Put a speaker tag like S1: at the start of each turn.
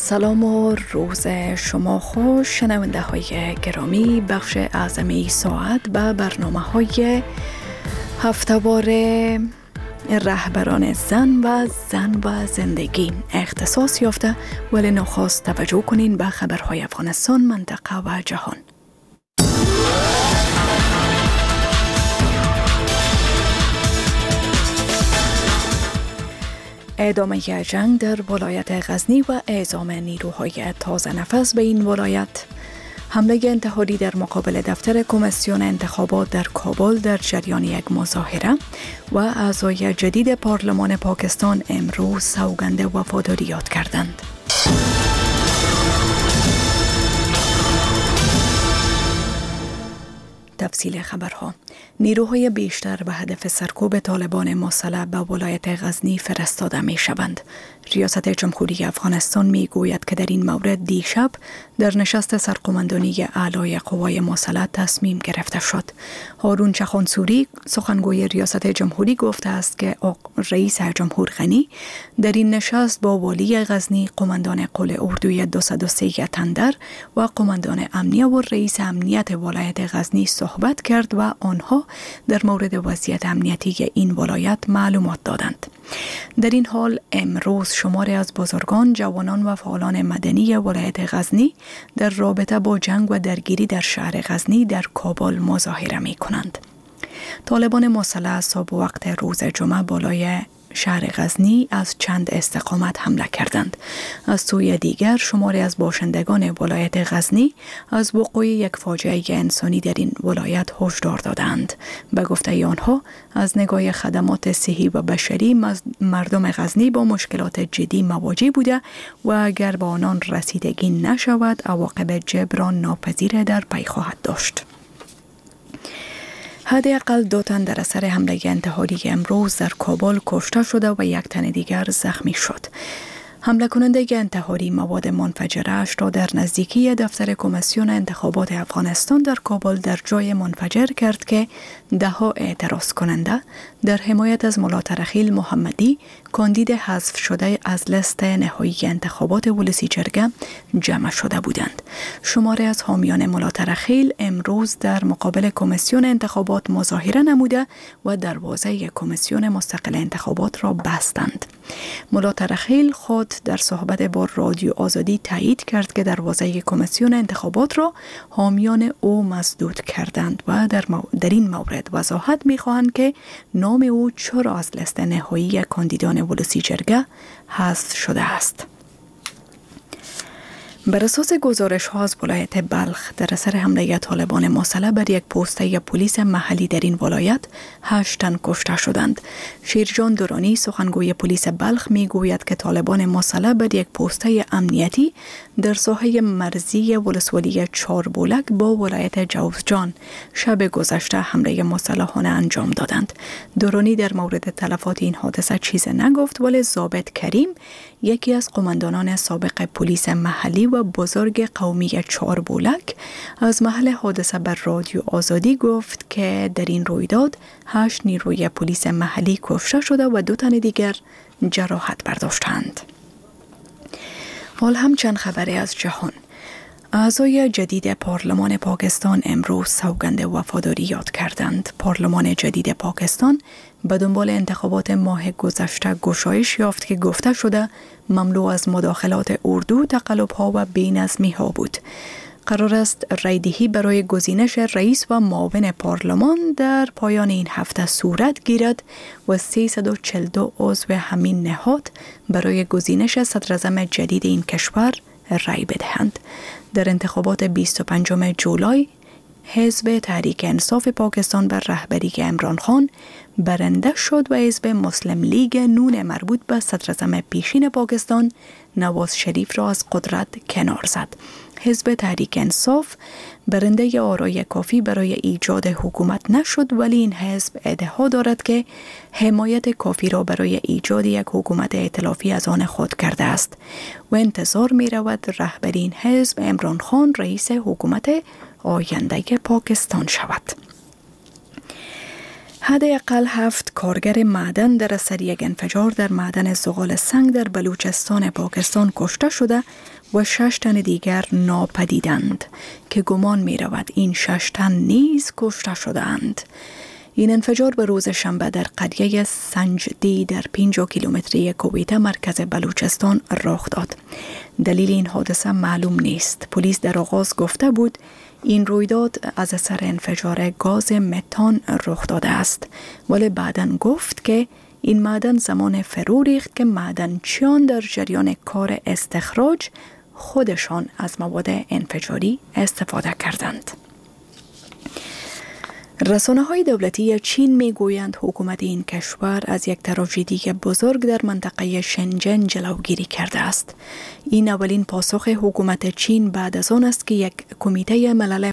S1: سلام و روز شما خوش شنونده های گرامی. بخش اعظمی ساعت به برنامه های هفته‌وار رهبران زن و زندگی اختصاص یافته، ولی نخست توجه کنین به خبرهای افغانستان، منطقه و جهان. ادامه جنگ در ولایت غزنی و اعزام نیروهای تازه نفس به این ولایت، حمله انتحاری در مقابل دفتر کمیسیون انتخابات در کابل در جریان یک مظاهره و اعضای جدید پارلمان پاکستان امروز سوگند وفاداری یاد کردند. تفصیل خبرها: نیروهای بیشتر به هدف سرکوب طالبان مسلح به ولایت غزنی فرستاده می شوند. ریاست جمهوری افغانستان می گوید که در این مورد دیشب در نشست سرقماندانی اعلای قوای مسلح تصمیم گرفته شد. هارون چخانسوری سخنگوی ریاست جمهوری گفته است که رئیس جمهور غنی در این نشست با والی غزنی، قماندان قل اردوی 203 تندر و قماندان امنیه و رئیس امنیت ولایت غزنی صحبت کرد و آنها در مورد وضعیت امنیتی این ولایت معلومات دادند. در این حال امروز شماری از بزرگان، جوانان و فعالان مدنی ولایت غزنی در رابطه با جنگ و درگیری در شهر غزنی در کابل مظاهره می کنند. طالبان مسلح صبح وقت روز جمعه بالای شهر غزنی از چند استقامت حمله کردند. از سوی دیگر شماری از باشندگان ولایت غزنی از وقوع یک فاجعه انسانی در این ولایت هشدار دادند. به گفته آنها از نگاه خدمات صحی و بشری مردم غزنی با مشکلات جدی مواجه بوده و اگر به آنان رسیدگی نشود عواقب جبران ناپذیر در پی خواهد داشت. حداقل 2 تن در اثر حمله انتحاری امروز در کابل کشته شده و 1 تن دیگر زخمی شد. حمله کننده انتحاری مواد منفجره‌اش را در نزدیکی دفتر کمیسیون انتخابات افغانستان در کابل در جای منفجر کرد که ده‌ها اعتراض کننده در حمایت از ملا ترخیل محمدی، کاندید حذف شده از لیست نهایی انتخابات ولسی جرگه جمع شده بودند. شماری از حامیان ملا ترخیل امروز در مقابل کمیسیون انتخابات مظاهره نموده و دروازه کمیسیون مستقل انتخابات را بستند. ملا ترخیل خود در صحبت با رادیو آزادی تایید کرد که دروازه کمیسیون انتخابات را حامیان او مسدود کردند و در این مورد وضاحت می‌خواهند که نام او چرا از لیست نهایی کاندیدان ولسی جرگه حذف شده است. بر اساس گزارش ها از ولایت بلخ، در اثر حمله طالبان مسلح بر یک پوسته پلیس محلی در این ولایت 8 تن کشته شدند. شیرجان درانی سخنگوی پلیس بلخ می گوید که طالبان مسلح بر یک پوسته امنیتی در ساحه مرزی ولسوالی چاربولک با ولایت جوزجان شب گذشته حمله مسلحانه انجام دادند. درانی در مورد تلفات این حادثه چیز نگفت، ولی ضابط کریم، یکی از قماندانان سابق پلیس محلی و بزرگ قومی چاربولک، از محل حادثه بر رادیو آزادی گفت که در این رویداد 8 نیروی پلیس محلی کشته شده و 2 تن دیگر جراحت برداشتند. حال هم چند خبری از جهان. اعضای جدید پارلمان پاکستان امروز سوگند وفاداری یاد کردند. پارلمان جدید پاکستان به دنبال انتخابات ماه گذشته گشایش یافت که گفته شده مملو از مداخلات اردو، تقلب‌ها و بی‌نظمی‌ها بود. قرار است رایدهی برای گزینش رئیس و معاون پارلمان در پایان این هفته صورت گیرد و 342 عضو همین نهاد برای گزینش صدراعظم جدید این کشور رای بدهند. در انتخابات 25 جولای حزب تحریک انصاف پاکستان بر رهبری عمران خان برنده شد و حزب مسلم لیگ نون مربوط به صدراعظم پیشین پاکستان نواز شریف را از قدرت کنار زد. حزب تحریک انصاف برنده آرای کافی برای ایجاد حکومت نشد، ولی این حزب ادعا دارد که حمایت کافی را برای ایجاد یک حکومت ائتلافی از آن خود کرده است و انتظار می رود رهبری این حزب عمران خان رئیس حکومت آینده پاکستان شود. حداقل 7 کارگر معدن در اثر یک انفجار در معدن زغال سنگ در بلوچستان پاکستان کشته شده و 6 تن دیگر ناپدیدند که گمان می رود این 6 تن نیز کشته شدند. این انفجار به روز شنبه در قریه سنجدی در 50 کیلومتری کویته مرکز بلوچستان رخ داد. دلیل این حادثه معلوم نیست. پلیس در آغاز گفته بود این رویداد از اثر انفجار گاز متان رخ داده است، ولی بعداً گفت که این معدن زمان فرو ریخت که معدنچیان در جریان کار استخراج خودشان از مواد انفجاری استفاده کردند. رسانه‌های دولتی چین می‌گویند حکومت این کشور از یک تراژدی بزرگ در منطقه شنجن جلوگیری کرده است. این اولین پاسخ حکومت چین بعد از آن است که یک کمیته ملل